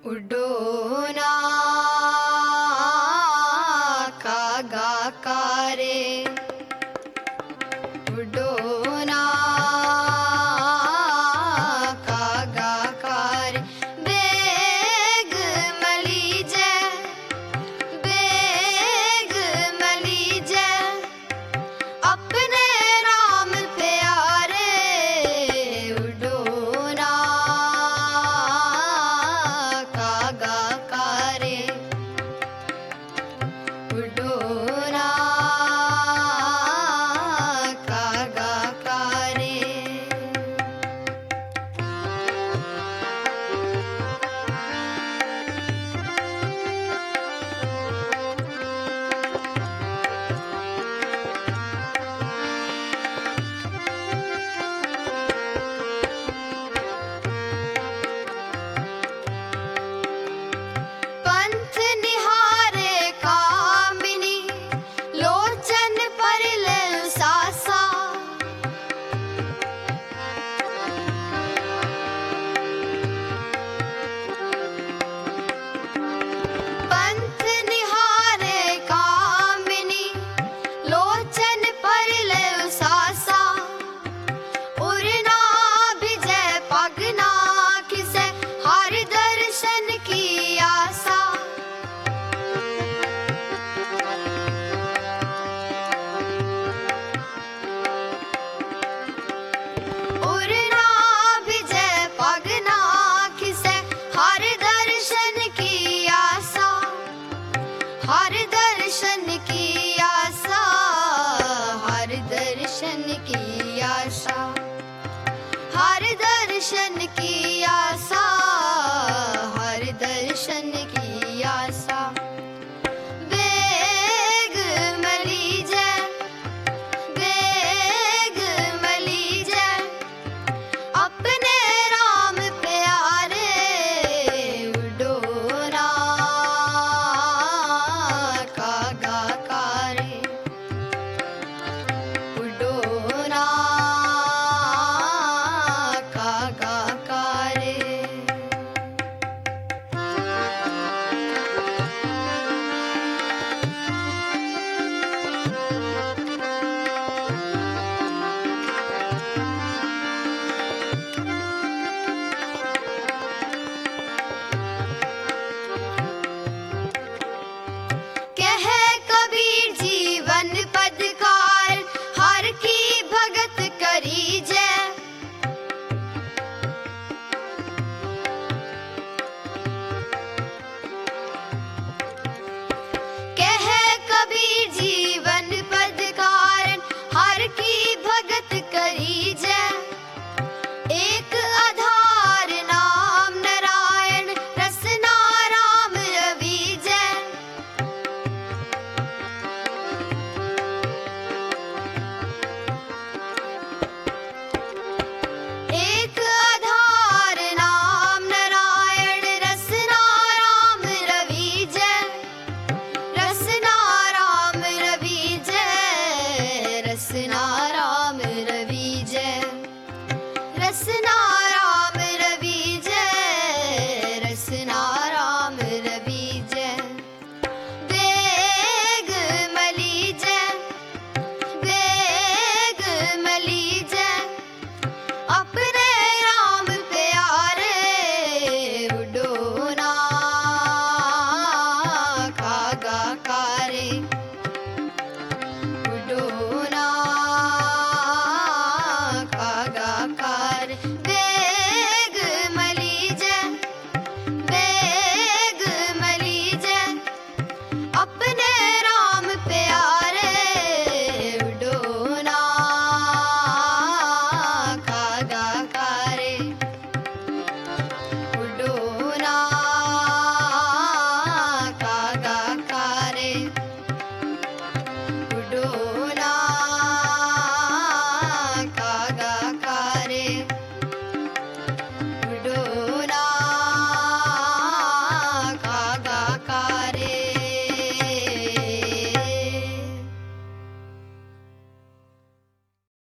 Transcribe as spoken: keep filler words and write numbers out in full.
उडो ना कागा कारे, उडो ना कागा कारे, बेग मली जे, बेग मली जे, अपने राम प्यारे, उडो ना कागा कारे, उडो ना कागा कारे। पंथ निहारे कामिनी, लोचन पर ले सासा, पंथ निहारे कामिनी, लोचन पर ले सासा, उड़ना भिजे पगना किसे, हर दर्शन की आशा। उड़ना भिजे पगना किसे, हर दर्शन की आशा, हर दर्शन की आशा, हर दर्शन की आशा, हर दर्शन की आशा, हर दर्शन की आशा। बेग मली जे, बेग मली जे, अपने राम प्यारे, उडो ना कागा कारे, उडो ना कागा